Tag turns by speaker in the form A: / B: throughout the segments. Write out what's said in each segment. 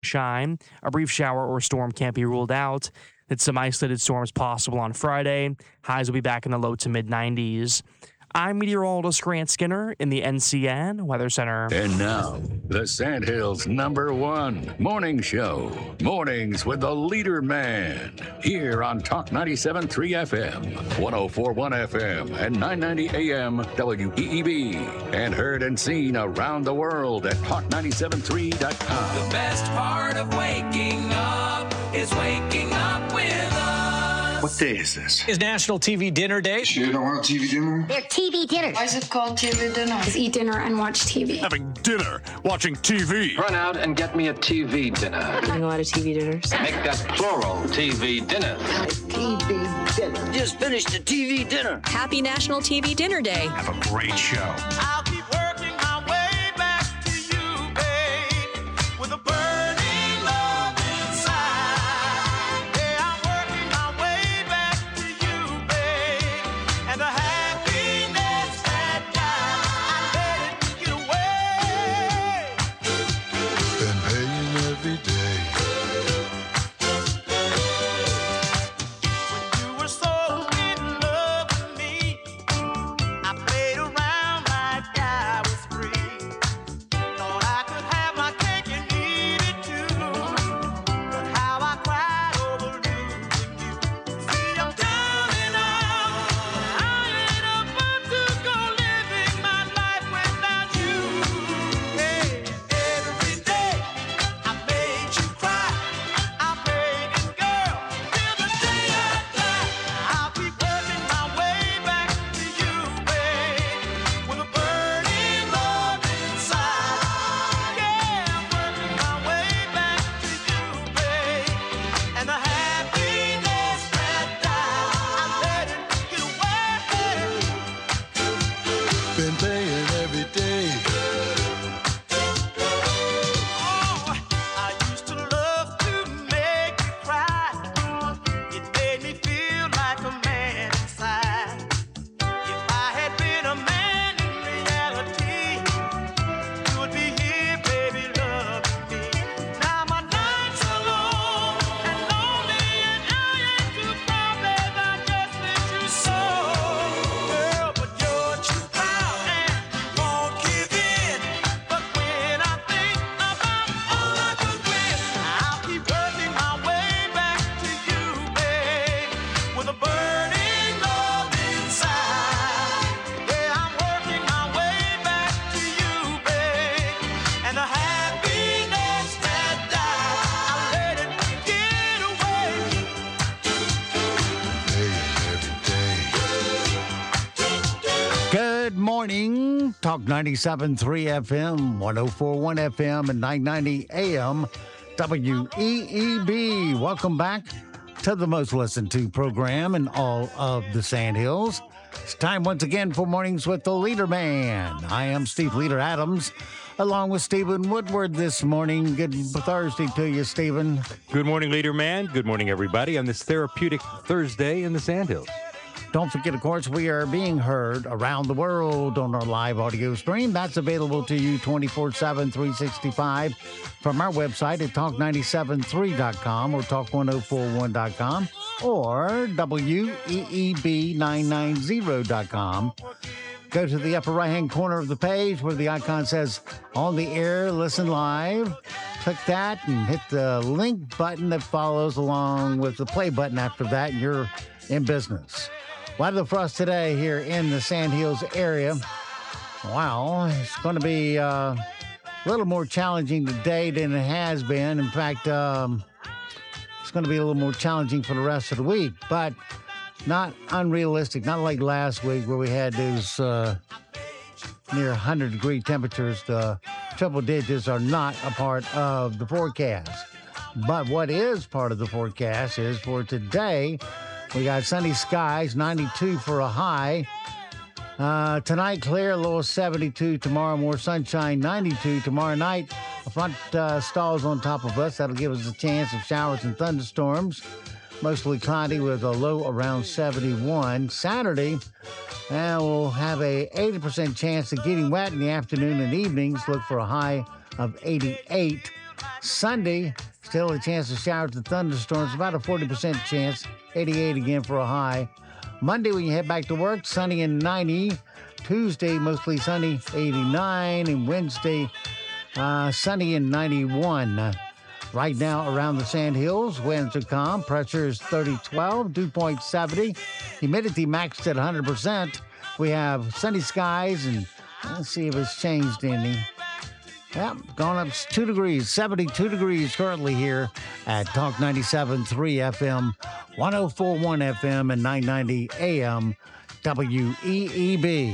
A: Shine. A brief shower or storm can't be ruled out. It's some isolated storms possible on Friday. Highs will be back in the low to mid 90s. I'm meteorologist Grant Skinner in the NCN Weather Center.
B: And now, the Sandhills' #1 morning show. Mornings with the Leader Man. Here on Talk 97.3 FM, 104.1 FM, and 990 AM WEEB. And heard and seen around the world at talk973.com.
C: The best part of waking up is waking up with us.
D: What day is this?
E: Is National TV Dinner Day.
D: Sure you don't want TV dinner?
F: They're TV dinners.
G: Why is it called TV dinner?
H: Just eat dinner and watch TV.
I: Having dinner, watching TV.
J: Run out and get me a TV dinner.
H: Having a lot of TV dinners.
J: Make that plural, TV dinner.
F: TV dinner.
C: Just finished the TV dinner.
K: Happy National TV Dinner Day.
I: Have a great show.
L: I'll keep working my way back to you, babe, with a burning love inside. Yeah, I'm working my way back to you, babe, and the happiness that I let it get away.
M: Been paying every day.
L: When you were so in love with me, I played around like I was free. Thought I could have my cake and eat it too. But how I cried over losing you. See, I'm down and out. I ain't about to go living my life without you. Hey, every day I made you cry. I prayed and girl, till the day I die, I'll keep working my way back to you, babe, with a burning love inside. Yeah, I'm working my way back to you, babe, and the happiness that I let it get away.
M: Been paying every day.
L: Oh, I used to love to make you cry. It made me feel like a man inside. If I had been a man in reality, you would be here, baby, loving me. Now my nights are long and lonely, and I ain't too proud, babe, I just miss you so. Girl, but you're too proud and won't give in. But when I think about all I could win, I'll keep working my way back to you, babe, with a burning love inside. Yeah, I'm working my way back to you, babe, and the happiness that I let it get away.
M: Paying every day.
N: Good morning. Talk 97.3 FM, 104.1 FM, and 990 AM WEEB. Welcome back to the most listened to program in all of the Sandhills. It's time once again for Mornings with the Leader Man. I am Steve Leader Adams, along with Stephen Woodward this morning. Good Thursday to you, Stephen.
O: Good morning, Leader Man. Good morning, everybody, on this therapeutic Thursday in the Sandhills.
N: Don't forget, of course, we are being heard around the world on our live audio stream. That's available to you 24/7, 365 from our website at talk973.com or talk1041.com or WEEB990.com. Go to the upper right-hand corner of the page where the icon says On the Air, Listen Live. Click that and hit the link button that follows along with the play button after that, and you're in business. Weather for us today here in the Sandhills area. Wow, it's going to be a little more challenging today than it has been. In fact, it's going to be a little more challenging for the rest of the week, but not unrealistic, not like last week where we had those near 100-degree temperatures. The triple digits are not a part of the forecast. But what is part of the forecast is for today, we got sunny skies, 92 for a high. Tonight, clear, low of 72. Tomorrow, more sunshine, 92. Tomorrow night, a front stalls on top of us. That'll give us a chance of showers and thunderstorms. Mostly cloudy with a low around 71. Saturday, we'll have a 80% chance of getting wet in the afternoon and evenings. Look for a high of 88. Sunday, still a chance of showers and thunderstorms, about a 40% chance, 88 again for a high. Monday, when you head back to work, sunny and 90. Tuesday, mostly sunny, 89. And Wednesday, sunny and 91. Right now, around the Sand Hills, winds are calm. Pressure is 3012, dew point 70. Humidity maxed at 100%. We have sunny skies, and let's see if it's changed any. Yep, gone up 2 degrees, 72 degrees currently here at Talk 97.3 FM, 104.1 FM, and 990 AM WEEB.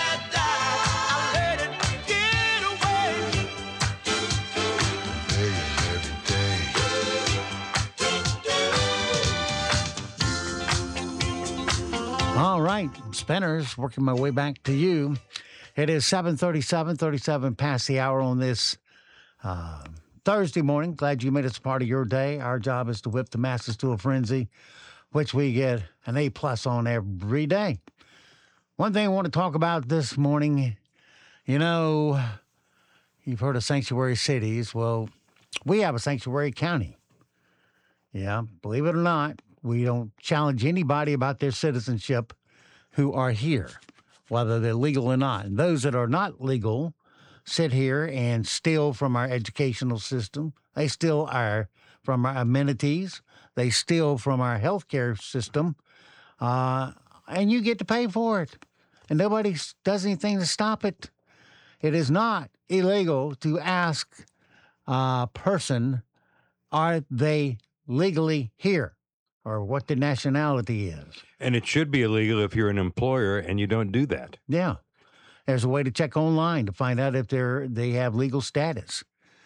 N: All right, Spinners, working my way back to you. It is 7:37 past the hour on this Thursday morning. Glad you made us part of your day. Our job is to whip the masses to a frenzy, which we get an A+ on every day. One thing I want to talk about this morning, you know, you've heard of sanctuary cities. Well, we have a sanctuary county. Yeah, believe it or not, we don't challenge anybody about their citizenship who are here, whether they're legal or not. And those that are not legal sit here and steal from our educational system. They steal from our amenities. They steal from our healthcare system. And you get to pay for it. And nobody does anything to stop it. It is not illegal to ask a person, are they legally here? Or what their nationality is.
O: And it should be illegal if you're an employer and you don't do that.
N: Yeah. There's a way to check online to find out if they have legal status.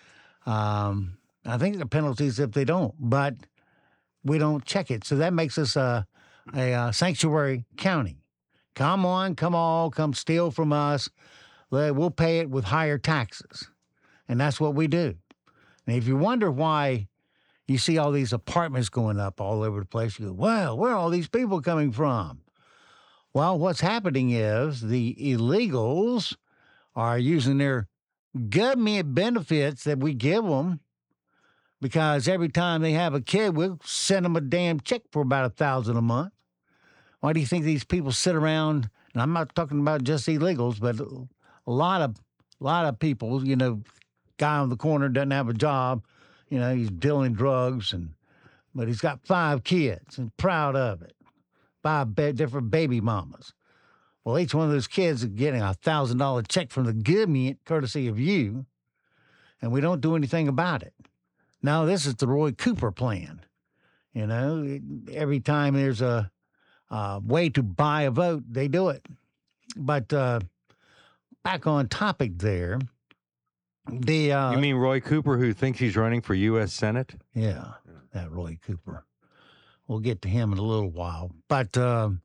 N: I think the penalties if they don't, but we don't check it. So that makes us a sanctuary county. Come on, come steal from us. We'll pay it with higher taxes. And that's what we do. And if you wonder why you see all these apartments going up all over the place, you go, well, where are all these people coming from? Well, what's happening is the illegals are using their government benefits that we give them, because every time they have a kid, we'll send them a damn check for about $1,000 a month. Why do you think these people sit around? And I'm not talking about just illegals, but a lot of people, you know, guy on the corner doesn't have a job. You know, he's dealing drugs, but he's got 5 kids and proud of it. 5 different baby mamas. Well, each one of those kids is getting a $1,000 check from the government, courtesy of you, and we don't do anything about it. Now, this is the Roy Cooper plan. You know, every time there's a way to buy a vote, they do it. But back on topic there. You
O: mean Roy Cooper, who thinks he's running for U.S. Senate?
N: Yeah, that Roy Cooper. We'll get to him in a little while. But the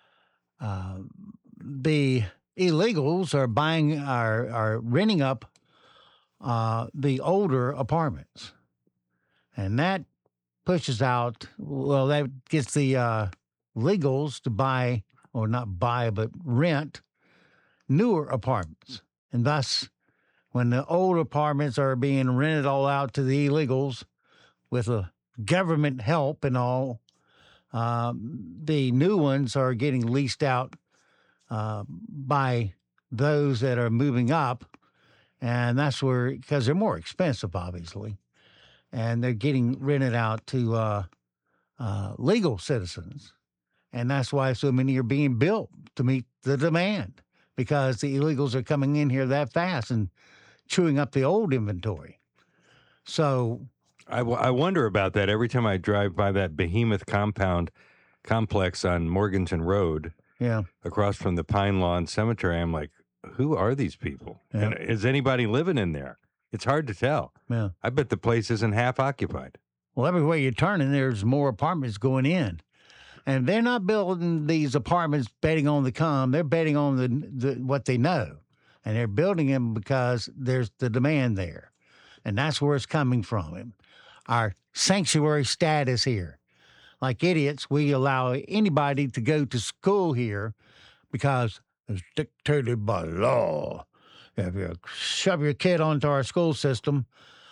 N: illegals are renting up the older apartments. And that pushes out, well, that gets the legals to buy, or not buy, but rent newer apartments. And thus, when the old apartments are being rented all out to the illegals with a government help and all, the new ones are getting leased out by those that are moving up. And that's where, because they're more expensive, obviously, and they're getting rented out to legal citizens. And that's why so many are being built to meet the demand, because the illegals are coming in here that fast and chewing up the old inventory. So
O: I wonder about that every time I drive by that behemoth complex on Morganton Road, across from the Pine Lawn Cemetery. I'm like, who are these people? Yeah. And is anybody living in there? It's hard to tell. Yeah. I bet the place isn't half occupied.
N: Well, everywhere you're turning, there's more apartments going in. And they're not building these apartments betting on the come. They're betting on the what they know. And they're building them because there's the demand there. And that's where it's coming from. Our sanctuary status here. Like idiots, we allow anybody to go to school here because it's dictated by law. If you shove your kid onto our school system,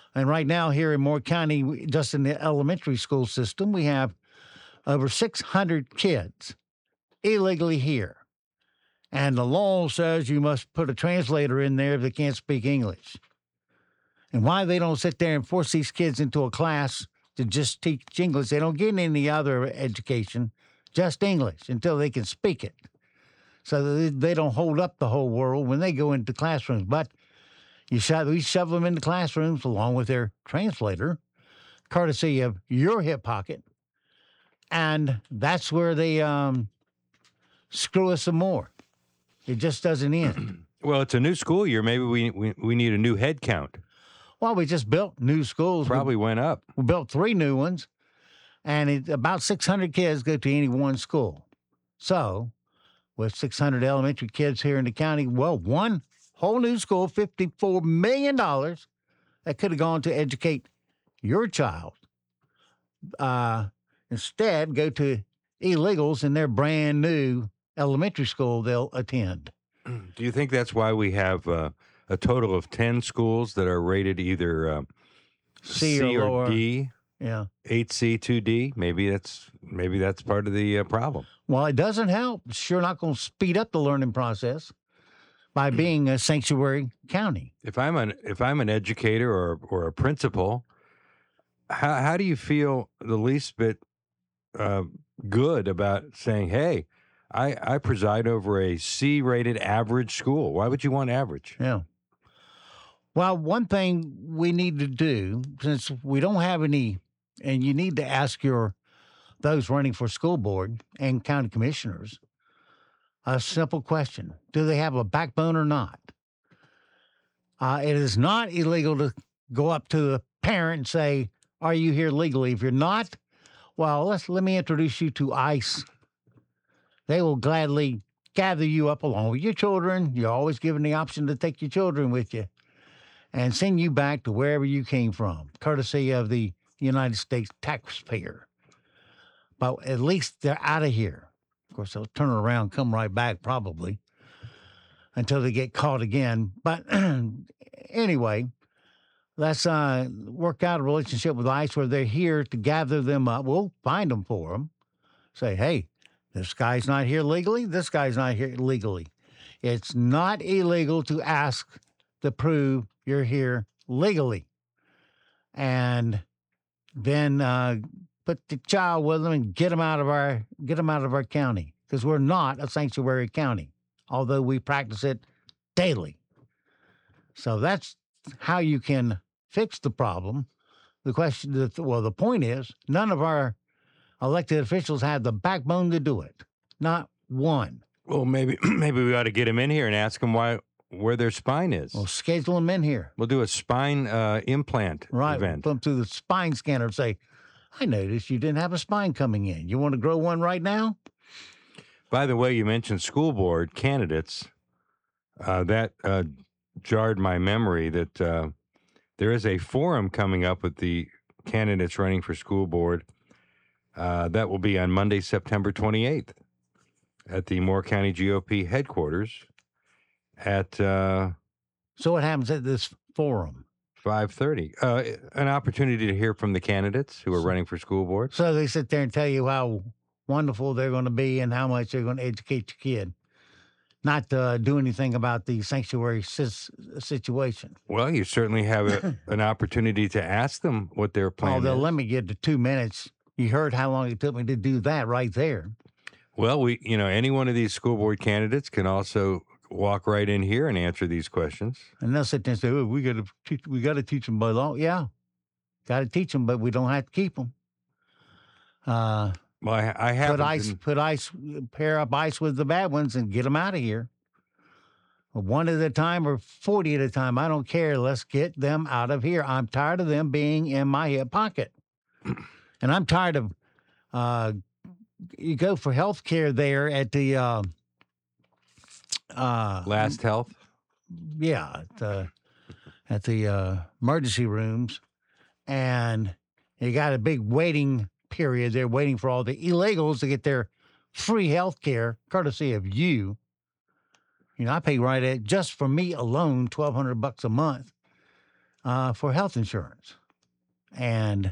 N: And right now here in Moore County, just in the elementary school system, we have over 600 kids illegally here. And the law says you must put a translator in there if they can't speak English. And why they don't sit there and force these kids into a class to just teach English, they don't get any other education, just English until they can speak it. So that they don't hold up the whole world when they go into classrooms. But we shove them into classrooms along with their translator, courtesy of your hip pocket. And that's where they screw us some more. It just doesn't end.
O: Well, it's a new school year. Maybe we need a new head count.
N: Well, we just built new schools.
O: Probably went up.
N: We built 3 new ones, and about 600 kids go to any one school. So, with 600 elementary kids here in the county, well, one whole new school, $54 million, that could have gone to educate your child. Instead, go to illegals in their brand new elementary school they'll attend.
O: Do you think that's why we have a total of 10 schools that are rated either C or D?
N: Yeah.
O: 8C, 2D. Maybe that's part of the problem.
N: Well, it doesn't help. It's sure not going to speed up the learning process by being a sanctuary county.
O: If I'm an educator or a principal, how do you feel the least bit good about saying, hey, I preside over a C-rated average school. Why would you want average?
N: Yeah. Well, one thing we need to do, since we don't have any, and you need to ask those running for school board and county commissioners a simple question. Do they have a backbone or not? It is not illegal to go up to the parent and say, are you here legally? If you're not, well, let me introduce you to ICE. They will gladly gather you up along with your children. You're always given the option to take your children with you and send you back to wherever you came from, courtesy of the United States taxpayer. But at least they're out of here. Of course, they'll turn around, come right back probably until they get caught again. But anyway, let's work out a relationship with ICE where they're here to gather them up. We'll find them for them. Say, hey, this guy's not here legally. This guy's not here legally. It's not illegal to ask to prove you're here legally. And then put the child with them and get them out of our county, because we're not a sanctuary county, although we practice it daily. So that's how you can fix the problem. The point is, none of our elected officials have the backbone to do it. Not one.
O: Well, maybe we ought to get them in here and ask them where their spine is.
N: Well, schedule them in here.
O: We'll do a spine implant event.
N: Put them through the spine scanner and say, I noticed you didn't have a spine coming in. You want to grow one right now?
O: By the way, you mentioned school board candidates. That jarred my memory that there is a forum coming up with the candidates running for school board. That will be on Monday, September 28th at the Moore County GOP headquarters at...
N: So what happens at this forum?
O: 5:30. An opportunity to hear from the candidates who are running for school board.
N: So they sit there and tell you how wonderful they're going to be and how much they're going to educate your kid. Not do anything about the sanctuary situation.
O: Well, you certainly have an opportunity to ask them what their plan is.
N: They'll let me get to 2 minutes. You heard how long it took me to do that right there.
O: Well, any one of these school board candidates can also walk right in here and answer these questions.
N: And they'll sit there and say, "Oh, we got to teach them by law." Yeah, got to teach them, but we don't have to keep them.
O: Well, I have
N: pair up ICE with the bad ones and get them out of here. One at a time or 40 at a time. I don't care. Let's get them out of here. I'm tired of them being in my hip pocket. And I'm tired of, you go for health care there at the,
O: Last Health?
N: Yeah, at the emergency rooms. And you got a big waiting period. They're waiting for all the illegals to get their free health care, courtesy of you. I pay right at, just for me alone, $1,200 a month for health insurance. And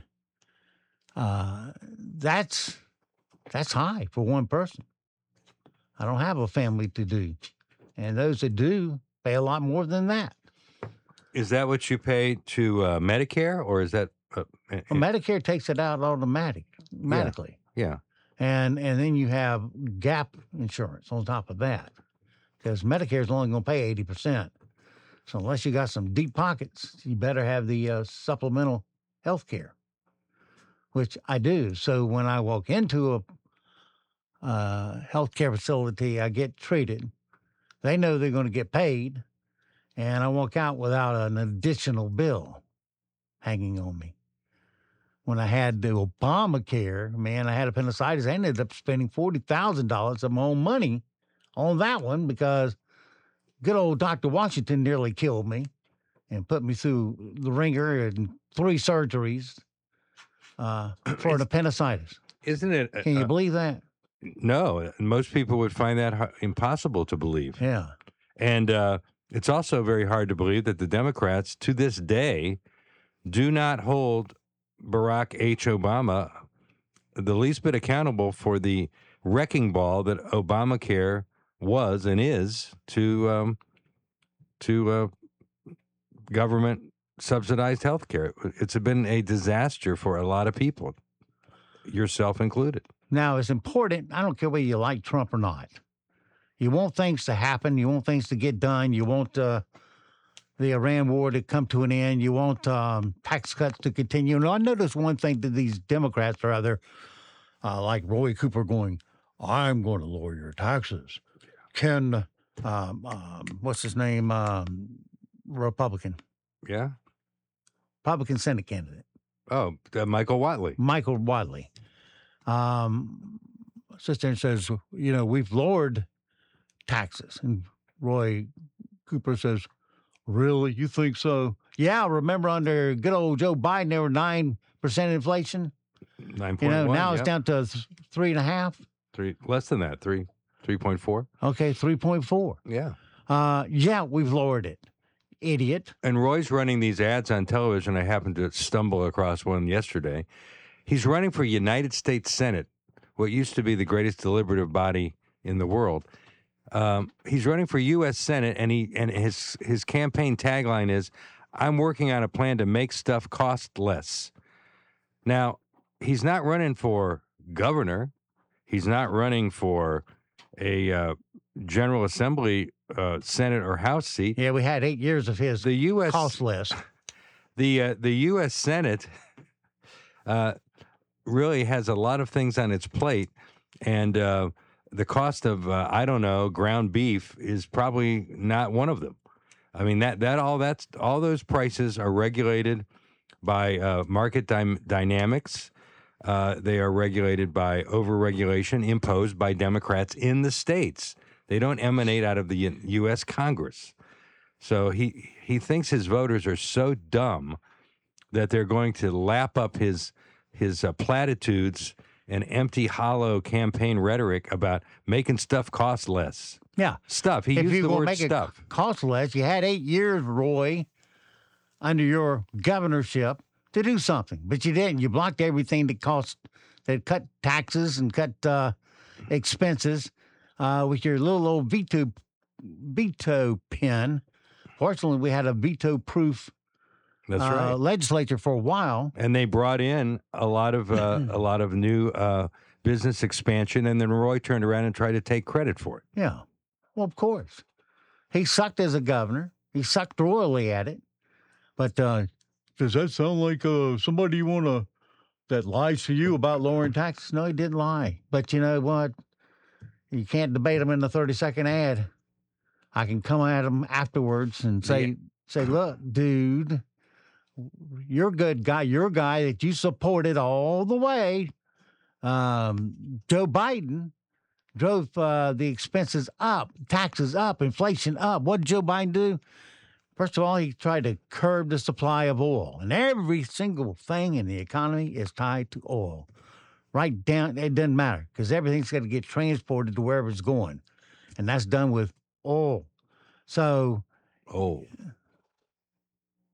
N: that's high for one person. I don't have a family to do. And those that do pay a lot more than that.
O: Is that what you pay to Medicare, or is that?
N: Well, Medicare takes it out automatically.
O: Yeah.
N: And then you have gap insurance on top of that, because Medicare is only going to pay 80%. So unless you got some deep pockets, you better have the supplemental health care, which I do. So when I walk into a health care facility, I get treated. They know they're going to get paid, and I walk out without an additional bill hanging on me. When I had the Obamacare, man, I had appendicitis. I ended up spending $40,000 of my own money on that one because good old Dr. Washington nearly killed me and put me through the ringer and 3 surgeries for an appendicitis.
O: Isn't it?
N: Can you believe that?
O: No, most people would find that impossible to believe.
N: Yeah.
O: And it's also very hard to believe that the Democrats, to this day, do not hold Barack H. Obama the least bit accountable for the wrecking ball that Obamacare was and is to government subsidized health care. It's been a disaster for a lot of people, yourself included.
N: Now, it's important. I don't care whether you like Trump or not. You want things to happen. You want things to get done. You want the Iran war to come to an end. You want tax cuts to continue. And I noticed one thing that these Democrats are either like Roy Cooper going, I'm going to lower your taxes. Ken, what's his name? Republican.
O: Yeah.
N: Republican Senate candidate.
O: Oh, Michael Watley.
N: Michael Watley. Sits there and says, we've lowered taxes. And Roy Cooper says, really? You think so? Yeah, remember under good old Joe Biden, there were 9% inflation?
O: 9.1.
N: Now it's down to 3.5.
O: 3, less than that, 3.4.
N: Okay, 3.4.
O: Yeah.
N: Yeah, we've lowered it. Idiot.
O: And Roy's running these ads on television. I happened to stumble across one yesterday. He's running for United States Senate, what used to be the greatest deliberative body in the world. He's running for U.S. Senate, and his campaign tagline is, "I'm working on a plan to make stuff cost less." Now, he's not running for governor. He's not running for a General Assembly, Senate, or House seat.
N: Yeah, we had 8 years of his cost less.
O: The U.S. Senate really has a lot of things on its plate, and the cost of ground beef is probably not one of them. I mean all those prices are regulated by market dynamics. They are regulated by overregulation imposed by Democrats in the states. They don't emanate out of the U.S. Congress. So he thinks his voters are so dumb that they're going to lap up his platitudes and empty, hollow campaign rhetoric about making stuff cost less.
N: Yeah.
O: Stuff. He used the word stuff.
N: It cost less. You had 8 years, Roy, under your governorship to do something, but you didn't. You blocked everything that cut taxes and cut expenses with your little old veto pen. Fortunately, we had a veto-proof
O: That's right.
N: legislature for a while,
O: and they brought in a lot of new business expansion, and then Roy turned around and tried to take credit for it.
N: Yeah, well, of course, he sucked as a governor. He sucked royally at it. But does that sound like somebody that lies to you about lowering taxes? No, he didn't lie. But you know what? You can't debate him in the 30-second ad. I can come at him afterwards and say, look, dude, you're a good guy. You're a guy that you supported all the way. Joe Biden drove the expenses up, taxes up, inflation up. What did Joe Biden do? First of all, he tried to curb the supply of oil. And every single thing in the economy is tied to oil. Right down, it doesn't matter because everything's got to get transported to wherever it's going. And that's done with oil. So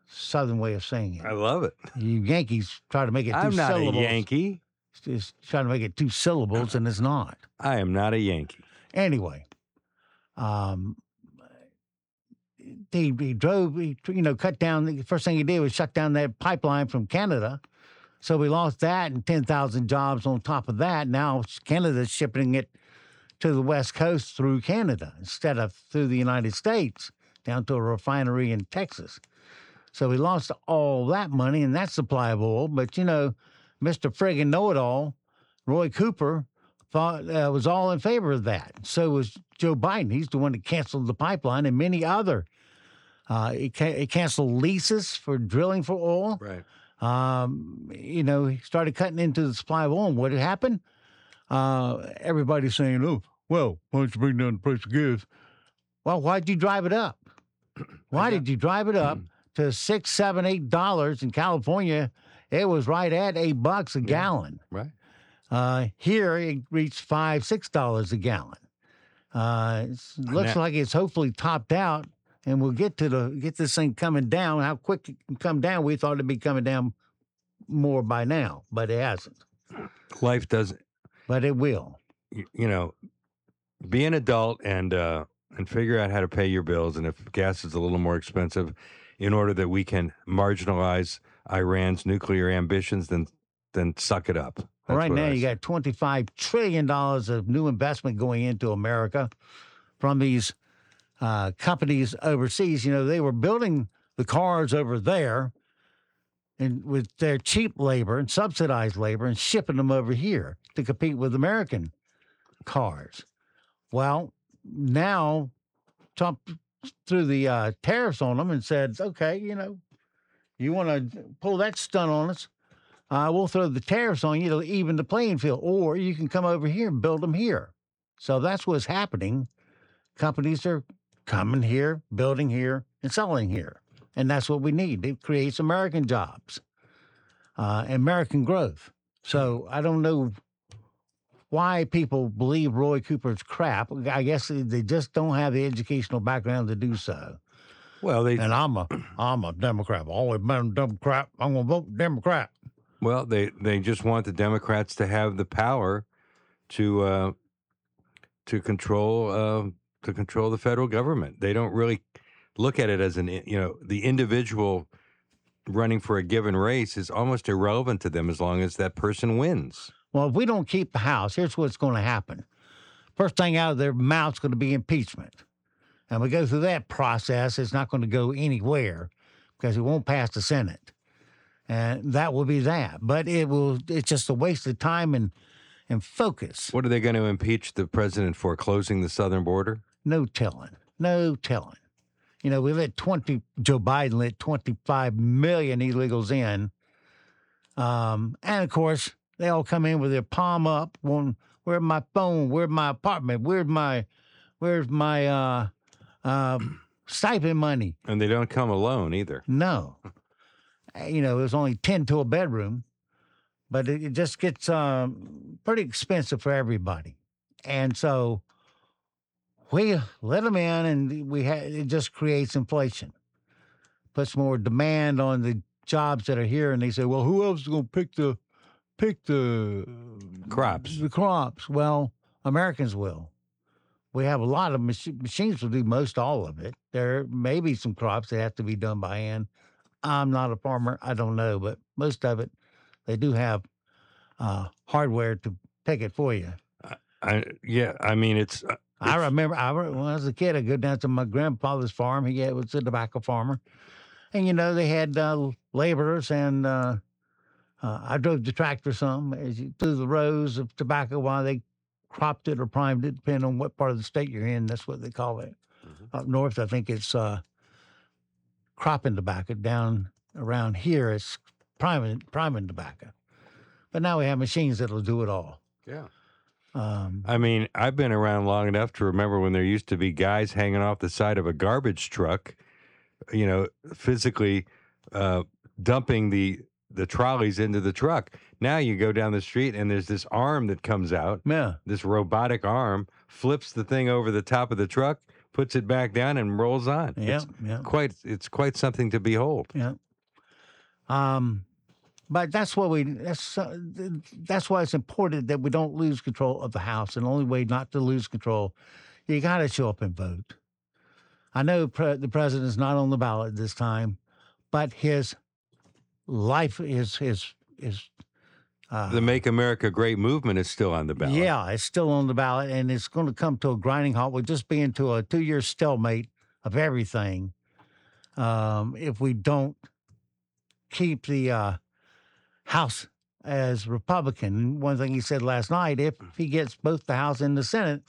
N: Southern way of saying it.
O: I love it.
N: You Yankees try to make it 2
O: I'm not
N: syllables.
O: a Yankee.
N: Just trying to make it 2 syllables, and it's not.
O: I am not a Yankee.
N: Anyway, he drove, cut down. The first thing he did was shut down that pipeline from Canada. So we lost that and 10,000 jobs on top of that. Now Canada's shipping it to the West Coast through Canada instead of through the United States down to a refinery in Texas. So we lost all that money and that supply of oil. But, Mr. Friggin' Know-It-All, Roy Cooper, thought was all in favor of that. So was Joe Biden. He's the one that canceled the pipeline and many other. He canceled leases for drilling for oil.
O: Right.
N: He started cutting into the supply of oil. And what had happened? Everybody's saying, oh, well, why don't you bring down the price of gas? Well, why'd you drive it up? Why did you drive it up to $6, $7, $8 in California? It was right at $8 a gallon.
O: Right.
N: Here it reached $5, $6 a gallon. It looks like it's hopefully topped out, and we'll get this thing coming down. How quick it can come down? We thought it'd be coming down more by now, but it hasn't.
O: Life doesn't.
N: But it will.
O: Be an adult and figure out how to pay your bills. And if gas is a little more expensive, in order that we can marginalize Iran's nuclear ambitions, then suck it up. That's
N: right now, you
O: said.
N: got $25 trillion of new investment going into America from these companies overseas. They were building the cars over there and with their cheap labor and subsidized labor and shipping them over here to compete with American cars. Well, now Trump threw the tariffs on them and said, okay, you want to pull that stunt on us, we'll throw the tariffs on you to even the playing field, or you can come over here and build them here. So that's what's happening. Companies are coming here, building here, and selling here. And that's what we need. It creates American jobs, American growth. So I don't know why people believe Roy Cooper's crap. I guess they just don't have the educational background to do so.
O: Well,
N: and I'm a Democrat. I've always been a Democrat. I'm going to vote Democrat.
O: Well, they just want the Democrats to have the power to control the federal government. They don't really look at it as the individual running for a given race is almost irrelevant to them as long as that person wins.
N: Well, if we don't keep the House, here's what's going to happen. First thing out of their mouth's going to be impeachment. And we go through that process, it's not going to go anywhere because it won't pass the Senate. And that will be that. But it's just a waste of time and focus.
O: What are they going to impeach the president for? Closing the southern border?
N: No telling. No telling. We Joe Biden let 25 million illegals in. And of course, they all come in with their palm up, where's my phone? Where's my apartment? Where's my stipend money?
O: And they don't come alone either.
N: No. There's only 10 to a bedroom, but it just gets pretty expensive for everybody. And so we let them in, and it just creates inflation, puts more demand on the jobs that are here. And they say, well, who else is going to pick the
O: crops?
N: The crops. Well, Americans will. We have a lot of machines will do most all of it. There may be some crops that have to be done by hand. I'm not a farmer. I don't know, but most of it, they do have hardware to pick it for you.
O: It's.
N: I remember when I was a kid, I'd go down to my grandfather's farm. He was a tobacco farmer. And, they had laborers, and I drove the tractor some through the rows of tobacco while they cropped it or primed it, depending on what part of the state you're in. That's what they call it. Mm-hmm. Up north, I think it's cropping tobacco. Down around here, it's priming tobacco. But now we have machines that'll do it all.
O: Yeah. I've been around long enough to remember when there used to be guys hanging off the side of a garbage truck, physically dumping the trolleys into the truck. Now you go down the street and there's this arm that comes out.
N: Yeah.
O: This robotic arm flips the thing over the top of the truck, puts it back down and rolls on.
N: Yeah,
O: It's quite something to behold.
N: Yeah. But that's why it's important that we don't lose control of the House. And the only way not to lose control, you got to show up and vote. I know the president is not on the ballot this time, but his life is
O: the Make America Great movement is still on the ballot.
N: Yeah, it's still on the ballot, and it's going to come to a grinding halt. We'll just be into a 2-year stalemate of everything if we don't keep the House as Republican. One thing he said last night, if he gets both the House and the Senate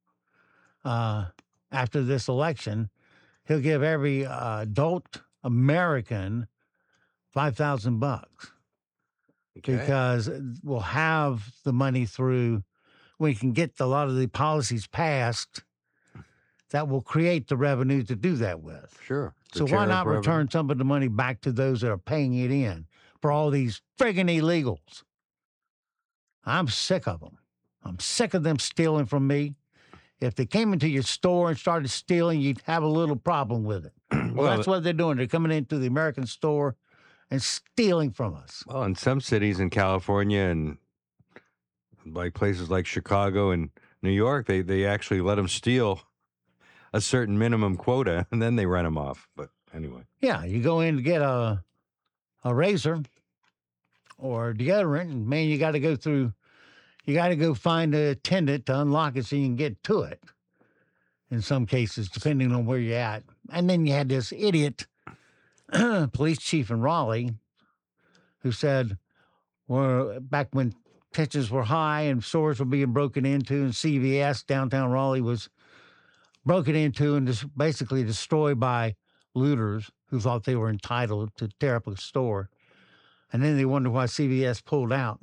N: after this election, he'll give every adult American $5,000 because we'll have the money through. We can get a lot of the policies passed that will create the revenue to do that with.
O: Sure.
N: So why not return some of the money back to those that are paying it in for all these friggin' illegals? I'm sick of them. I'm sick of them stealing from me. If they came into your store and started stealing, you'd have a little problem with it. Well, that's what they're doing. They're coming into the American store and stealing from us.
O: Well, in some cities in California and like places like Chicago and New York, they actually let them steal a certain minimum quota and then they run them off. But anyway.
N: Yeah, you go in to get a razor or deodorant, and man, you got to go find an attendant to unlock it so you can get to it. In some cases, depending on where you're at. And then you had this idiot police chief in Raleigh who said, well, back when tensions were high and stores were being broken into and CVS downtown Raleigh was broken into and basically destroyed by looters who thought they were entitled to tear up a store. And then they wondered why CVS pulled out.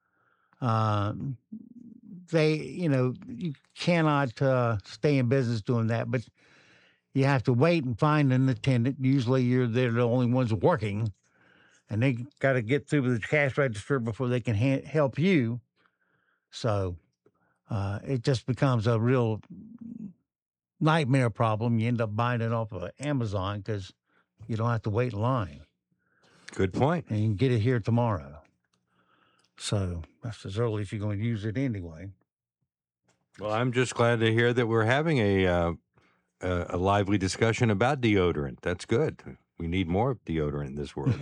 N: You cannot stay in business doing that, but you have to wait and find an attendant. Usually they're the only ones working, and they got to get through the cash register before they can help you. So it just becomes a real nightmare problem. You end up buying it off of Amazon because you don't have to wait in line.
O: Good point.
N: And you can get it here tomorrow. So that's as early as you're going to use it anyway.
O: Well, I'm just glad to hear that we're having a lively discussion about deodorant. That's good. We need more deodorant in this world.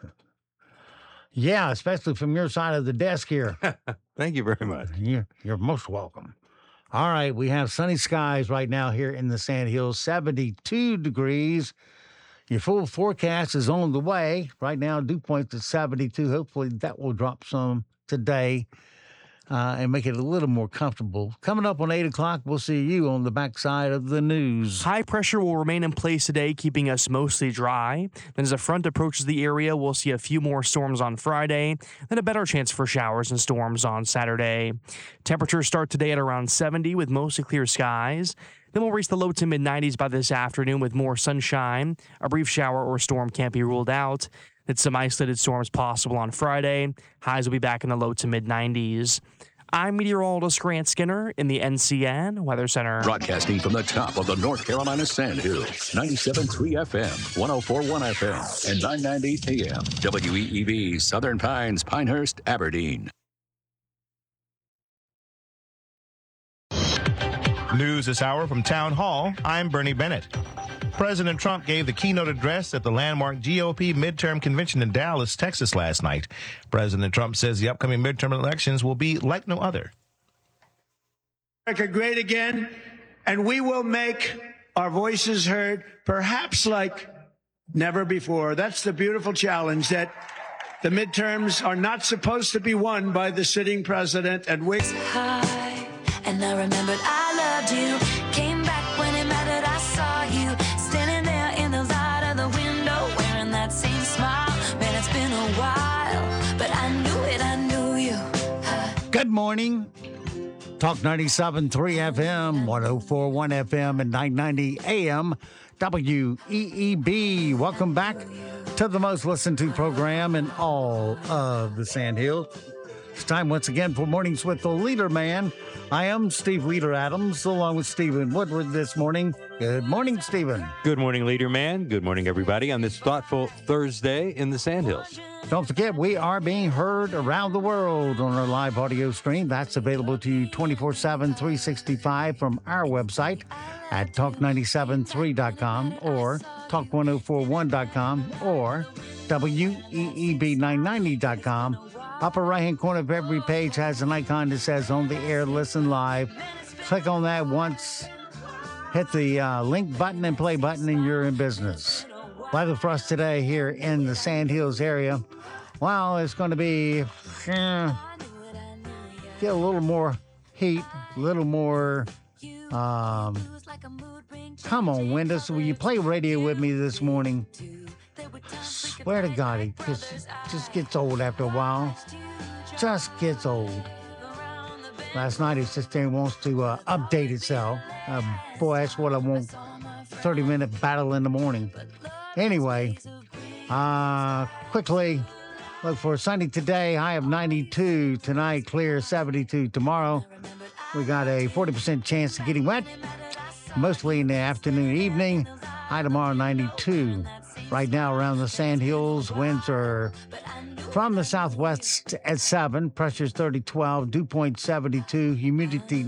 N: Yeah, especially from your side of the desk here.
O: Thank you very much.
N: You're most welcome. All right, we have sunny skies right now here in the Sand Hills, 72 degrees. Your full forecast is on the way. Right now, dew point's at 72. Hopefully that will drop some today and make it a little more comfortable. Coming up on 8 o'clock, we'll see you on the backside of the news.
A: High pressure will remain in place today, keeping us mostly dry. Then as a front approaches the area, we'll see a few more storms on Friday, then a better chance for showers and storms on Saturday. Temperatures start today at around 70 with mostly clear skies. Then we'll reach the low to mid-90s by this afternoon with more sunshine. A brief shower or storm can't be ruled out. It's some isolated storms possible on Friday. Highs will be back in the low to mid-90s. I'm meteorologist Grant Skinner in the NCN Weather Center.
B: Broadcasting from the top of the North Carolina Sand Hills, 97.3 FM, 104.1 FM, and 990 AM. WEEV, Southern Pines, Pinehurst, Aberdeen.
E: News this hour from Town Hall. I'm Bernie Bennett. President Trump gave the keynote address at the landmark GOP midterm convention in Dallas, Texas last night. President Trump says the upcoming midterm elections will be like no other.
G: America great again, and we will make our voices heard, perhaps like never before. That's the beautiful challenge, that the midterms are not supposed to be won by the sitting president. And we...
P: High, and I remembered I loved you. Came back when it mattered, I saw you. Standing there in the light of the window, wearing that same smile. Man, it's been a while, but I knew you.
N: Good morning. Talk 97.3 FM, 104.1 FM, and 990 AM. WEEB. Welcome back to the most listened to program in all of the Sand Hills. It's time once again for Mornings with the Leader Man. I am Steve Leader Adams, along with Stephen Woodward this morning. Good morning, Stephen.
O: Good morning, Leader Man. Good morning, everybody, on this thoughtful Thursday in the Sandhills.
N: Don't forget, we are being heard around the world on our live audio stream. That's available to you 24/7, 365 from our website at talk973.com or talk1041.com or weeb990.com. Upper right-hand corner of every page has an icon that says On the Air, Listen Live. Click on that once, hit the link button and play button, and you're in business. Weather for us today here in the Sandhills area. Well, it's going to be get a little more heat, a little more. Come on, Windows, will you play radio with me this morning? Swear to God, it just gets old after a while. Just gets old. Last night it sits there and wants to update itself. Boy, that's what I want. 30-minute battle in the morning. Anyway, quickly look for sunny today. High of 92 tonight. Clear 72 tomorrow. We got a 40% chance of getting wet. Mostly in the afternoon, evening. High tomorrow 92. Right now around the Sandhills, winds are from the southwest at 7. Pressure's 3012. Dew point 72. Humidity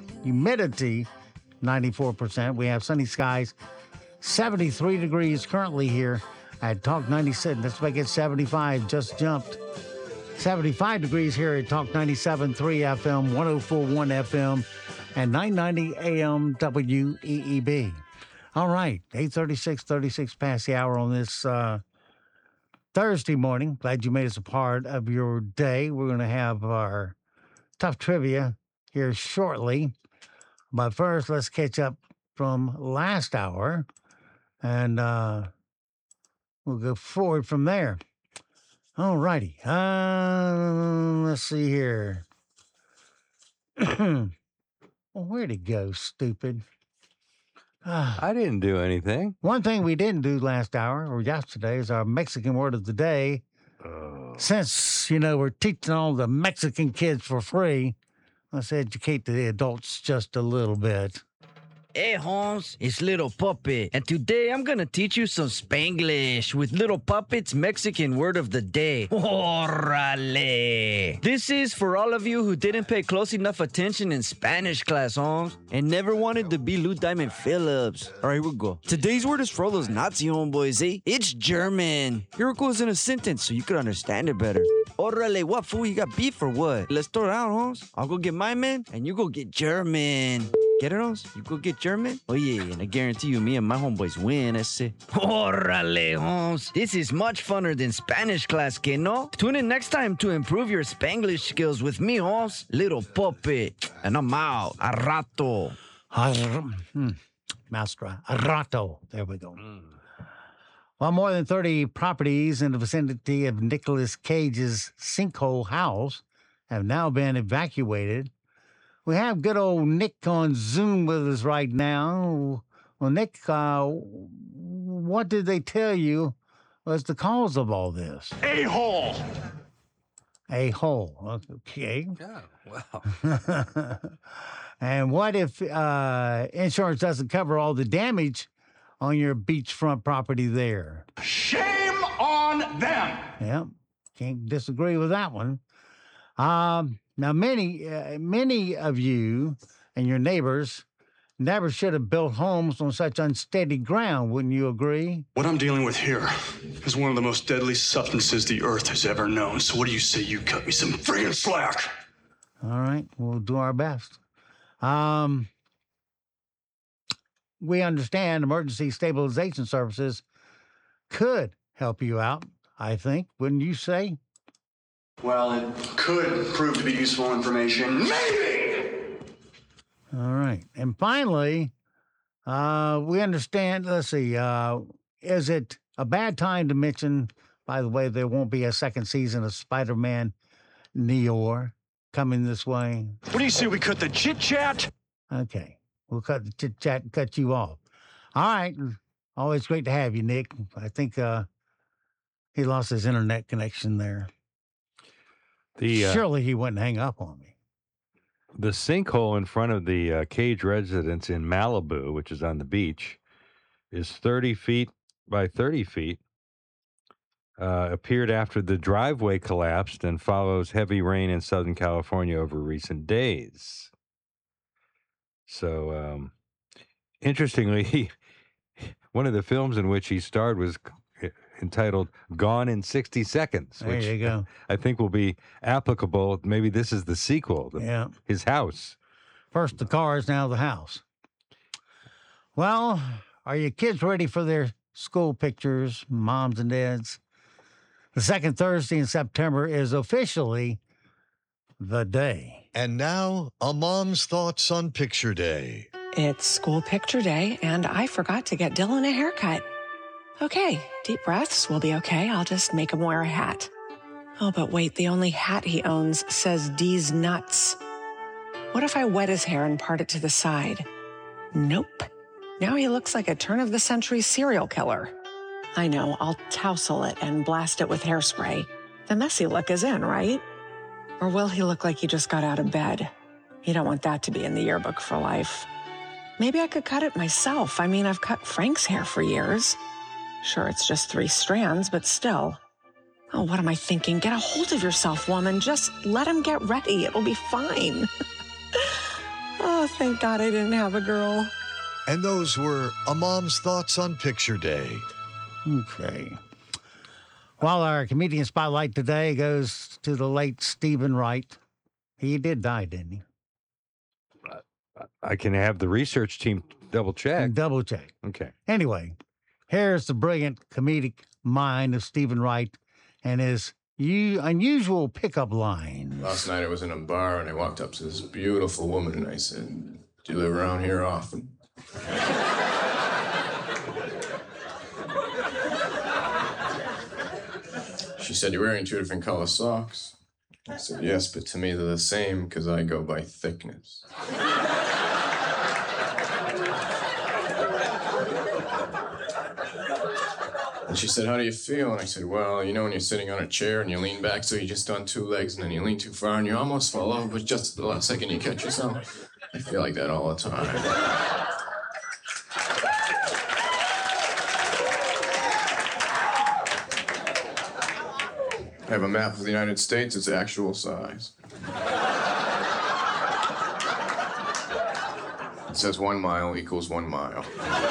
N: 94%. We have sunny skies. 73 degrees currently here at Talk 97. Let's make it 75. Just jumped. 75 degrees here at Talk 97.3 FM, 104.1 FM, and 990 AM WEEB. All right, 8:36 past the hour on this Thursday morning. Glad you made us a part of your day. We're going to have our tough trivia here shortly. But first, let's catch up from last hour, and we'll go forward from there. All righty. Let's see here. Well, where'd it go, stupid?
O: I didn't do anything.
N: One thing we didn't do last hour or yesterday is our Mexican word of the day. Since, we're teaching all the Mexican kids for free, let's educate the adults just a little bit.
Q: Hey, Holmes, it's Little Puppet, and today I'm gonna teach you some Spanglish with Little Puppet's Mexican word of the day. Órale! This is for all of you who didn't pay close enough attention in Spanish class, Holmes, and never wanted to be Lou Diamond Phillips. All right, here we go. Today's word is for all those Nazi homeboys, eh? It's German. Here it goes in a sentence so you can understand it better. Órale, what, fool? You got beef or what? Let's throw it out, Holmes. I'll go get my man, and you go get German. Get it, Holmes? You go get German? Oh, yeah, and I guarantee you, me and my homeboys win, ese. Órale, Holmes. This is much funner than Spanish class, que no? Tune in next time to improve your Spanglish skills with me, Holmes, Little Puppet. And I'm out. A rato.
N: Maestra. A rato. There we go. Well, more than 30 properties in the vicinity of Nicolas Cage's sinkhole house have now been evacuated. We have good old Nick on Zoom with us right now. Well, Nick, what did they tell you was the cause of all this?
I: A-hole!
N: A-hole, okay.
O: Oh, wow.
N: And what if insurance doesn't cover all the damage on your beachfront property there?
I: Shame on them!
N: Yeah, can't disagree with that one. Now, many of you and your neighbors never should have built homes on such unsteady ground, wouldn't you agree?
R: What I'm dealing with here is one of the most deadly substances the Earth has ever known. So what do you say you cut me some friggin' slack?
N: All right, we'll do our best. We understand emergency stabilization services could help you out, I think, wouldn't you say?
R: Well, it could prove to be useful information. Maybe!
N: All right. And finally, we understand, let's see, is it a bad time to mention, by the way, there won't be a second season of Spider-Man Noir coming this way?
I: What do you say we cut the chit-chat?
N: Okay. We'll cut the chit-chat and cut you off. All right. Always great to have you, Nick. I think he lost his internet connection there. Surely he wouldn't hang up on me.
O: The sinkhole in front of the Cage residence in Malibu, which is on the beach, is 30 feet by 30 feet. Appeared after the driveway collapsed and follows heavy rain in Southern California over recent days. So, interestingly, one of the films in which he starred was entitled Gone in 60 Seconds,
N: There
O: which
N: you go.
O: I think will be applicable. Maybe this is the sequel,
N: Yeah.
O: His House.
N: First the cars, now the house. Well, are your kids ready for their school pictures, moms and dads? The second Thursday in September is officially the day.
S: And now, a mom's thoughts on picture day.
T: It's school picture day, and I forgot to get Dylan a haircut. Okay, deep breaths, we'll be okay. I'll just make him wear a hat. Oh, but wait, the only hat he owns says D's nuts. What if I wet his hair and part it to the side? Nope. Now he looks like a turn-of-the-century serial killer. I know, I'll tousle it and blast it with hairspray. The messy look is in, right? Or will he look like he just got out of bed? You don't want that to be in the yearbook for life. Maybe I could cut it myself. I mean, I've cut Frank's hair for years. Sure, it's just 3 strands, but still. Oh, what am I thinking? Get a hold of yourself, woman. Just let him get ready. It'll be fine. Oh, thank God I didn't have a girl.
S: And those were a mom's thoughts on picture day.
N: Okay. Well, our comedian spotlight today goes to the late Stephen Wright. He did die, didn't he?
O: I can have the research team double check.
N: Double check.
O: Okay.
N: Anyway, here's the brilliant comedic mind of Stephen Wright and his unusual pickup line.
U: Last night I was in a bar and I walked up to this beautiful woman and I said, "Do you live around here often?" She said, "You're wearing 2 different color socks." I said, "Yes, but to me they're the same because I go by thickness." And she said, "How do you feel?" And I said, "Well, you know when you're sitting on a chair and you lean back so you're just on 2 legs and then you lean too far and you almost fall over, but just at the last second you catch yourself. I feel like that all the time." I have a map of the United States. It's actual size. It says 1 mile equals 1 mile.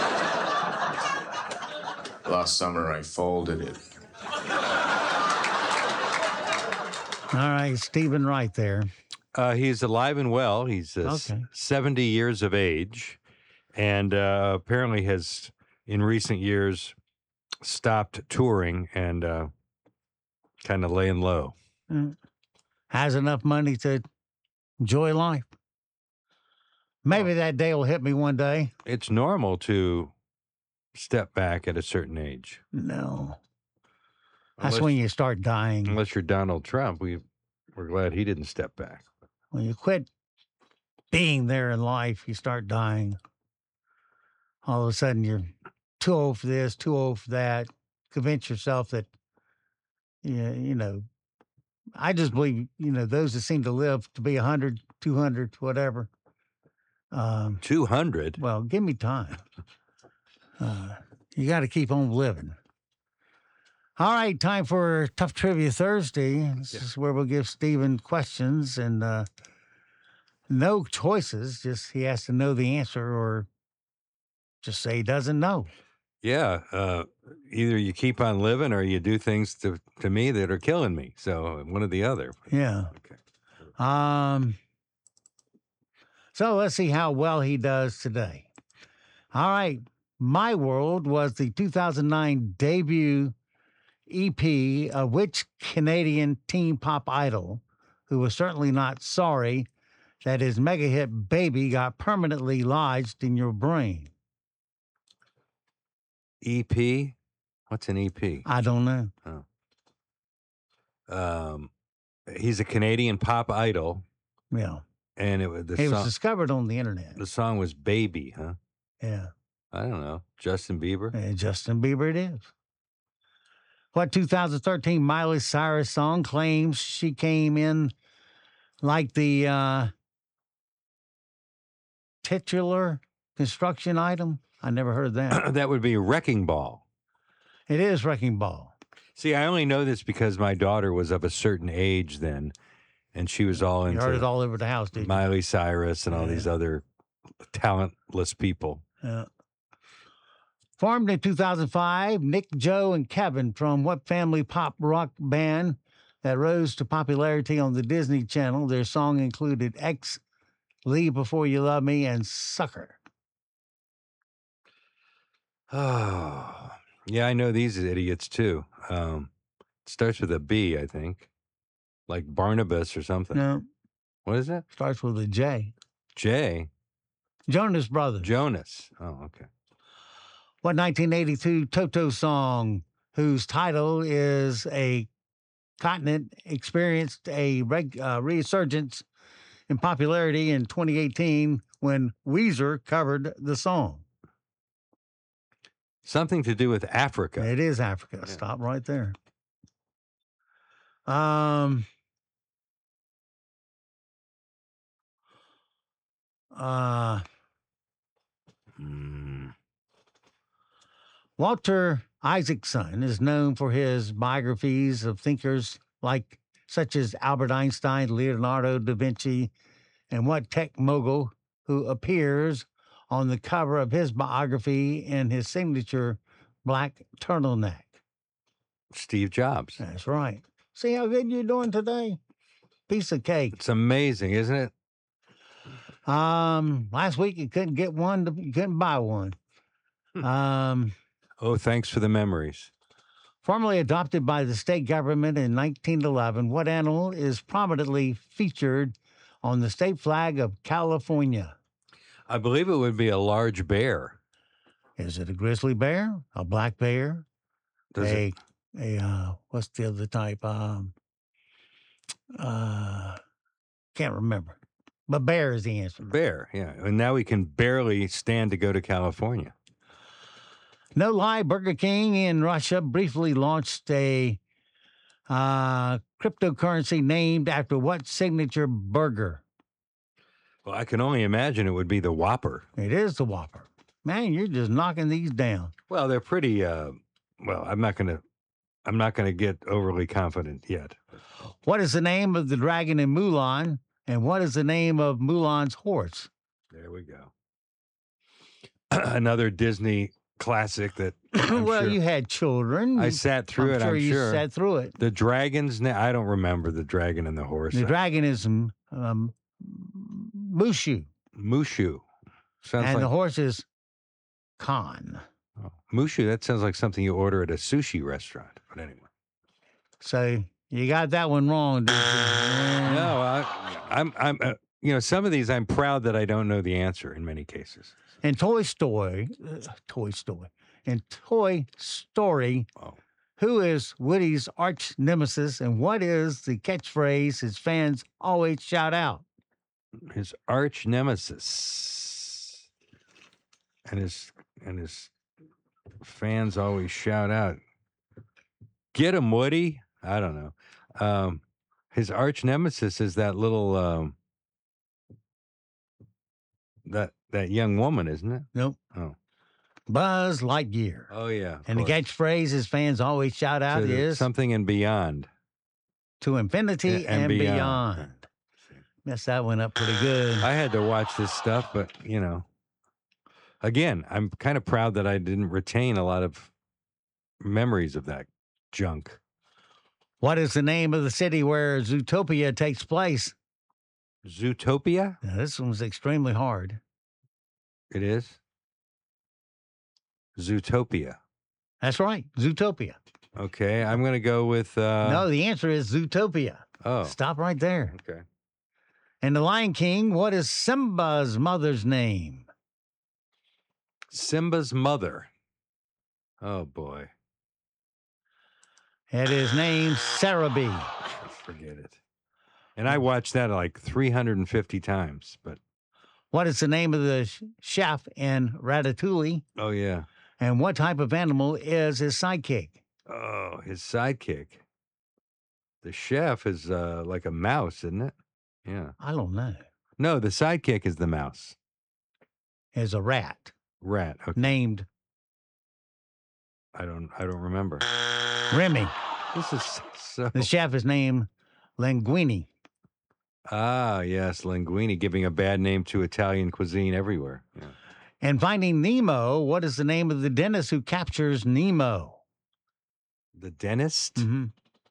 U: Last summer, I folded it.
N: All right, Stephen Wright there.
O: He's alive and well. He's 70 years of age and apparently has, in recent years, stopped touring and kind of laying low.
N: Has enough money to enjoy life. Maybe that day will hit me one day.
O: It's normal to step back at a certain age.
N: No. That's when you start dying.
O: Unless you're Donald Trump. We're glad he didn't step back.
N: When you quit being there in life, you start dying. All of a sudden, you're too old for this, too old for that. Convince yourself that, you know, I just believe, those that seem to live to be 100, 200, whatever.
O: 200?
N: Well, give me time. You got to keep on living. All right, time for Tough Trivia Thursday. This is where we'll give Stephen questions and no choices. Just he has to know the answer or just say he doesn't know.
O: Yeah. Either you keep on living or you do things to me that are killing me. So one or the other.
N: Yeah. Okay. So let's see how well he does today. All right. My World was the 2009 debut EP of which Canadian teen pop idol who was certainly not sorry that his mega hit Baby got permanently lodged in your brain?
O: EP? What's an EP?
N: I don't know.
O: Oh. He's a Canadian pop idol.
N: Yeah.
O: And he
N: was discovered on the internet.
O: The song was Baby, huh?
N: Yeah.
O: I don't know. Justin Bieber?
N: Justin Bieber it is. What 2013 Miley Cyrus song claims she came in like the titular construction item? I never heard that.
O: That would be Wrecking Ball.
N: It is Wrecking Ball.
O: See, I only know this because my daughter was of a certain age then, and she was all
N: You
O: into
N: heard it all over the house, did you?
O: Miley Cyrus and all these other talentless people.
N: Yeah. Formed in 2005, Nick, Joe, and Kevin from what family pop rock band that rose to popularity on the Disney Channel? Their song included X, Leave Before You Love Me, and Sucker.
O: Oh, yeah, I know these idiots too. It starts with a B, I think, like Barnabas or something.
N: No.
O: What is it?
N: Starts with a J.
O: J.
N: Jonas Brothers.
O: Jonas. Oh, okay.
N: What 1982 Toto song, whose title is A Continent, experienced a resurgence in popularity in 2018 when Weezer covered the song?
O: Something to do with Africa.
N: It is Africa. Yeah. Stop right there. Walter Isaacson is known for his biographies of thinkers such as Albert Einstein, Leonardo da Vinci, and what tech mogul who appears on the cover of his biography in his signature black turtleneck?
O: Steve Jobs.
N: That's right. See how good you're doing today? Piece of cake.
O: It's amazing, isn't it?
N: Last week you couldn't get one, you couldn't buy one.
O: Oh, thanks for the memories.
N: Formerly adopted by the state government in 1911, what animal is prominently featured on the state flag of California?
O: I believe it would be a large bear.
N: Is it a grizzly bear, a black bear, what's the other type? Can't remember. But bear is the answer.
O: Bear, yeah. And now we can barely stand to go to California.
N: No lie, Burger King in Russia briefly launched a cryptocurrency named after what signature burger?
O: Well, I can only imagine it would be the Whopper.
N: It is the Whopper. Man, you're just knocking these down.
O: Well, they're pretty. Well, I'm not gonna get overly confident yet.
N: What is the name of the dragon in Mulan, and what is the name of Mulan's horse?
O: There we go. Another Disney classic that.
N: Well, you had children.
O: I sat through it. I'm sure
N: you sat through it.
O: The dragon's name. I don't remember the dragon and the horse.
N: The dragon is Mushu.
O: Mushu. Sounds
N: and
O: like...
N: the horse is Khan.
O: Oh, Mushu. That sounds like something you order at a sushi restaurant. But anyway.
N: So you got that one wrong, dude.
O: No, I'm. Some of these I'm proud that I don't know the answer in many cases.
N: In Toy Story, who is Woody's arch nemesis, and what is the catchphrase his fans always shout out?
O: His arch nemesis, and his fans always shout out, "Get him, Woody!" I don't know. His arch nemesis is that little that young woman, isn't it?
N: Nope.
O: Oh.
N: Buzz Lightyear.
O: Oh, yeah.
N: And the catchphrase his fans always shout out is
O: something and beyond.
N: To infinity and beyond. Messed that one up pretty good.
O: I had to watch this stuff, but, again, I'm kind of proud that I didn't retain a lot of memories of that junk.
N: What is the name of the city where Zootopia takes place?
O: Zootopia?
N: Now, this one's extremely hard.
O: It is? Zootopia.
N: That's right, Zootopia.
O: Okay, I'm going to go with...
N: No, the answer is Zootopia.
O: Oh.
N: Stop right there.
O: Okay.
N: And the Lion King, what is Simba's mother's name?
O: Simba's mother. Oh, boy.
N: It is named Sarabi.
O: Forget it. And I watched that like 350 times, but...
N: What is the name of the chef in Ratatouille?
O: Oh, yeah.
N: And what type of animal is his sidekick?
O: Oh, his sidekick. The chef is like a mouse, isn't it? Yeah.
N: I don't know.
O: No, the sidekick is the mouse.
N: Is a rat.
O: Rat. Okay.
N: Named.
O: I don't remember.
N: Remy.
O: This is so.
N: The chef is named Linguini.
O: Ah, yes, Linguini, giving a bad name to Italian cuisine everywhere. Yeah.
N: And Finding Nemo, what is the name of the dentist who captures Nemo?
O: The dentist?
N: Mm-hmm.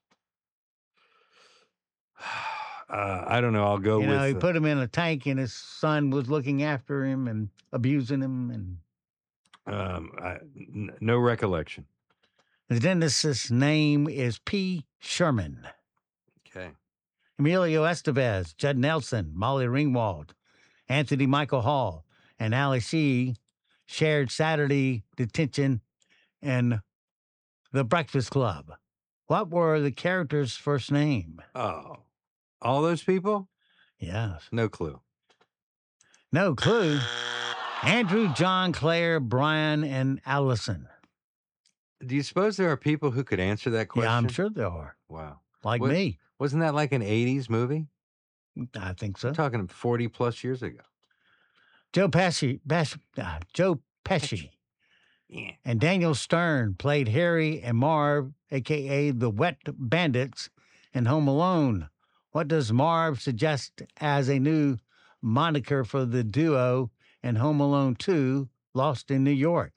O: I don't know. I'll go with.
N: He put him in a tank, and his son was looking after him and abusing him. And
O: no recollection.
N: The dentist's name is P. Sherman.
O: Okay.
N: Emilio Estevez, Judd Nelson, Molly Ringwald, Anthony Michael Hall, and Ali Shee shared Saturday detention in The Breakfast Club. What were the characters' first name?
O: Oh, all those people?
N: Yes.
O: No clue.
N: No clue. Andrew, John, Claire, Brian, and Allison.
O: Do you suppose there are people who could answer that question?
N: Yeah, I'm sure there are.
O: Wow.
N: Like me.
O: Wasn't that like an 80s movie?
N: I think so.
O: I'm talking 40 plus years ago.
N: Joe Pesci,
O: Yeah.
N: and Daniel Stern played Harry and Marv, a.k.a. the Wet Bandits, in Home Alone. What does Marv suggest as a new moniker for the duo in Home Alone 2, Lost in New York?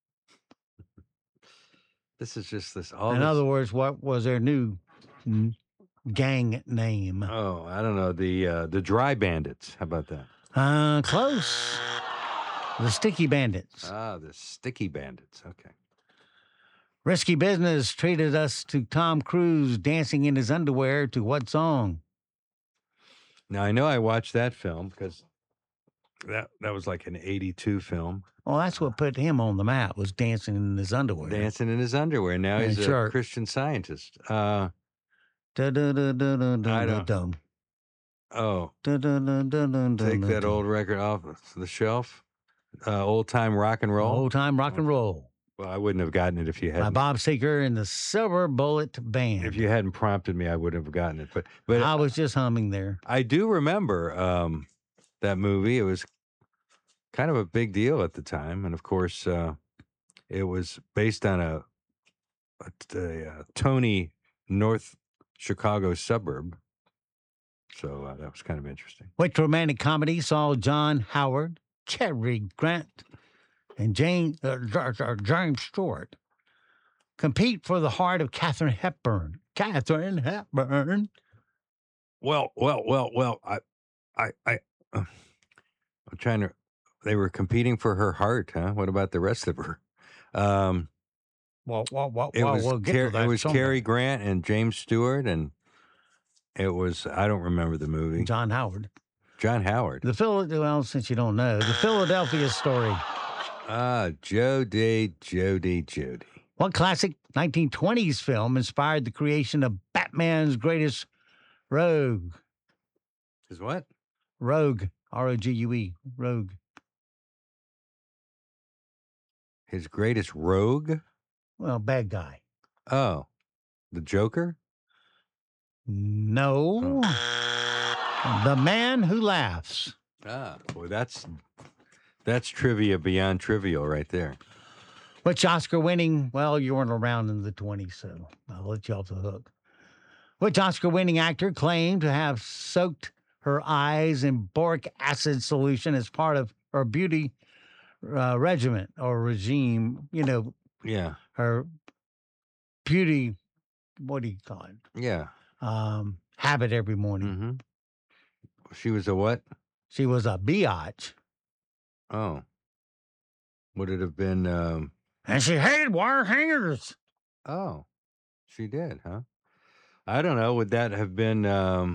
O: This is just this.
N: In other words, what was their new gang name?
O: Oh, I don't know. The Dry Bandits. How about that?
N: Close. The Sticky Bandits.
O: Ah, the Sticky Bandits. Okay.
N: Risky Business treated us to Tom Cruise dancing in his underwear to what song?
O: Now, I know I watched that film because that was like an 82 film.
N: Well, that's what put him on the map, was dancing in his underwear.
O: Dancing in his underwear. Now he's a Christian Scientist. Oh. Take that old record off the shelf. Old Time Rock and Roll.
N: Old Time Rock and Roll.
O: Well, I wouldn't have gotten it if you hadn't.
N: By Bob Seger and the Silver Bullet Band.
O: If you hadn't prompted me, I wouldn't have gotten it. But
N: I was just humming there.
O: I do remember that movie. It was kind of a big deal at the time, and of course, it was based on a Tony, North Chicago suburb. So that was kind of interesting.
N: Which romantic comedy saw John Howard, Cary Grant, and James Stewart compete for the heart of Katharine Hepburn? Katharine Hepburn.
O: Well. I'm trying to. They were competing for her heart, huh? What about the rest of her?
N: We'll get to that.
O: It was Cary Grant and James Stewart, and it was, I don't remember the movie.
N: John Howard.
O: Well,
N: since you don't know, the Philadelphia Story.
O: Jody.
N: What classic 1920s film inspired the creation of Batman's greatest rogue?
O: His what?
N: Rogue. R-O-G-U-E. Rogue.
O: His greatest rogue?
N: Well, bad guy.
O: Oh, the Joker?
N: No. The Man Who Laughs.
O: Ah, boy, that's trivia beyond trivial right there.
N: Which Oscar-winning, well, you weren't around in the 20s, so I'll let you off the hook. Which Oscar-winning actor claimed to have soaked her eyes in boric acid solution as part of her beauty regimen or regime?
O: Yeah.
N: Her beauty, what do you call it?
O: Yeah.
N: Habit every morning.
O: Mm-hmm. She was a what?
N: She was a biatch.
O: Oh. Would it have been...
N: And she hated wire hangers.
O: Oh. She did, huh? I don't know. Would that have been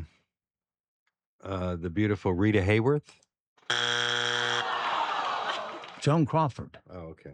O: the beautiful Rita Hayworth?
N: Joan Crawford.
O: Oh, okay.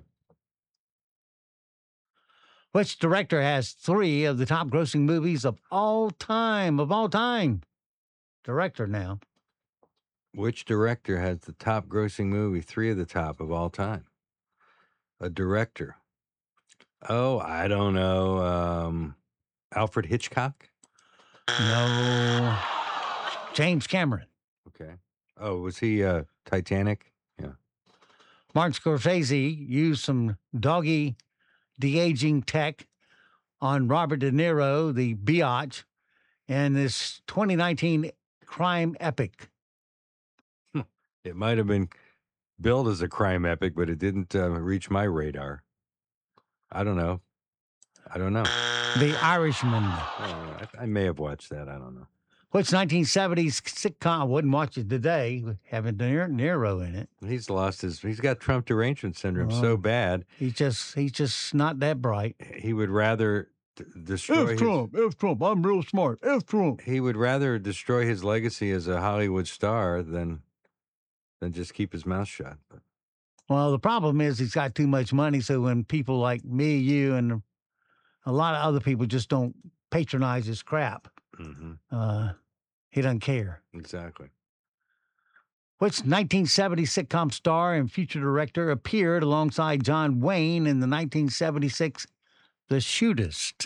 N: Which director has 3 of the top grossing movies of all time? Director now.
O: Which director has the top grossing movie, 3 of the top of all time? A director. Oh, I don't know. Alfred Hitchcock?
N: No. James Cameron.
O: Okay. Oh, was he Titanic? Yeah.
N: Martin Scorsese used some doggy de-aging tech on Robert De Niro, the biatch, in this 2019 crime epic.
O: It might have been billed as a crime epic, but it didn't reach my radar. I don't know.
N: The Irishman.
O: Oh, I may have watched that. I don't know.
N: Which 1970s sitcom? I wouldn't watch it today, having De Niro in it.
O: He's got Trump derangement syndrome so bad.
N: He's just not that bright.
O: He would rather destroy
N: F Trump, I'm real smart. F Trump.
O: He would rather destroy his legacy as a Hollywood star than just keep his mouth shut. But.
N: Well, the problem is he's got too much money, so when people like me, you, and a lot of other people just don't patronize his crap, he doesn't care.
O: Exactly.
N: Which 1970 sitcom star and future director appeared alongside John Wayne in the 1976 The Shootist?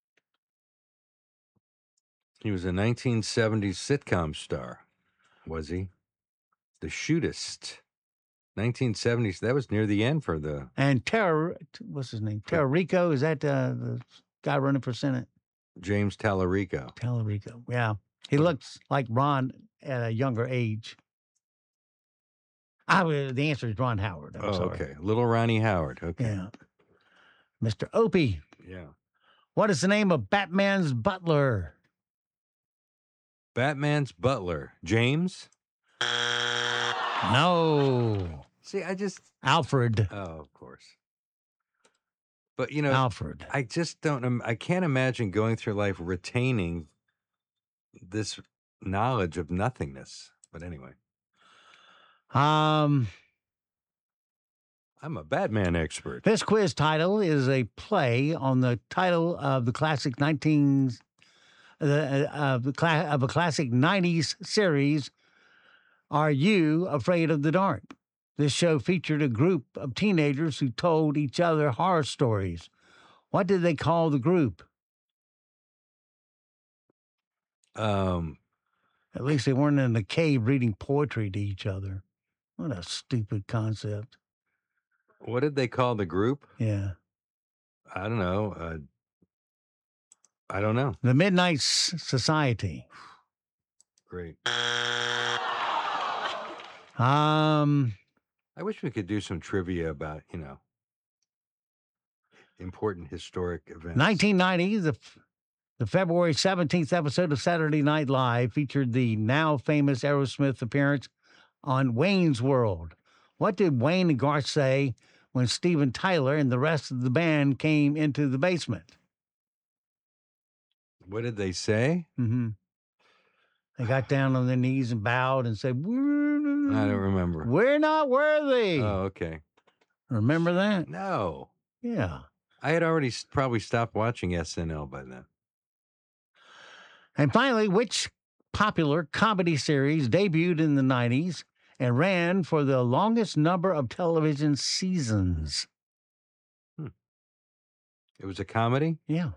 O: He was a 1970s sitcom star, was he? The Shootist. 1970s. That was near the end for the...
N: And what's his name? Tallarico? Is that the guy running for Senate?
O: James Tallarico.
N: Tallarico, yeah. He looks like Ron at a younger age. The answer is Ron Howard. I'm sorry.
O: Okay. Little Ronnie Howard. Okay.
N: Yeah. Mr. Opie.
O: Yeah.
N: What is the name of Batman's butler?
O: Batman's butler. James?
N: No.
O: See,
N: Alfred.
O: Oh, of course. But,
N: Alfred.
O: I just don't, I can't imagine going through life retaining this knowledge of nothingness. But anyway. I'm a Batman expert.
N: This quiz title is a play on the title of the classic of a classic 90s series, Are You Afraid of the Dark? This show featured a group of teenagers who told each other horror stories. What did they call the group? At least they weren't in the cave reading poetry to each other. What a stupid concept.
O: What did they call the group?
N: Yeah.
O: I don't know. I don't know.
N: The Midnight Society.
O: Great. I wish we could do some trivia about, important historic events.
N: 1990, the February 17th episode of Saturday Night Live featured the now famous Aerosmith appearance on Wayne's World. What did Wayne and Garth say when Steven Tyler and the rest of the band came into the basement?
O: What did they say?
N: Mm-hmm. They got down on their knees and bowed and said,
O: I don't remember.
N: We're not worthy.
O: Oh, okay.
N: Remember that?
O: No.
N: Yeah.
O: I had already probably stopped watching SNL by then.
N: And finally, which popular comedy series debuted in the 90s and ran for the longest number of television seasons?
O: It was a comedy?
N: Yeah.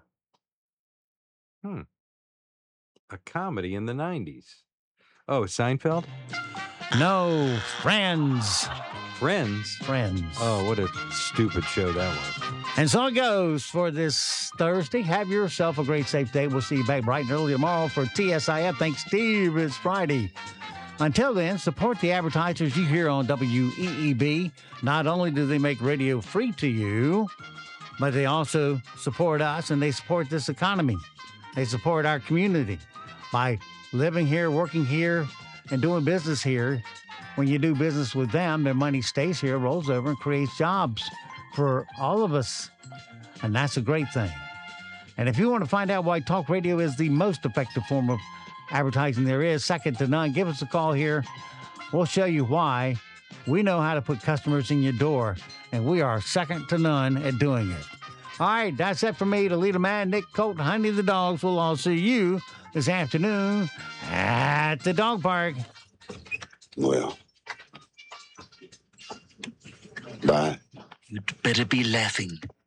O: A comedy in the 90s. Oh, Seinfeld?
N: No, Friends.
O: Friends?
N: Friends.
O: Oh, what a stupid show that was.
N: And so it goes for this Thursday. Have yourself a great, safe day. We'll see you back bright and early tomorrow for TSIF. Thanks, Steve. It's Friday. Until then, support the advertisers you hear on WEEB. Not only do they make radio free to you, but they also support us and they support this economy. They support our community by living here, working here, and doing business here. When you do business with them, their money stays here, rolls over, and creates jobs for all of us. And that's a great thing. And if you want to find out why talk radio is the most effective form of advertising there is, second to none, give us a call here. We'll show you why. We know how to put customers in your door, and we are second to none at doing it. All right, that's it for me, the leader man, Nick Colt, Honey the Dogs. We'll all see you this afternoon at the dog park.
M: Well, bye.
D: You'd better be laughing.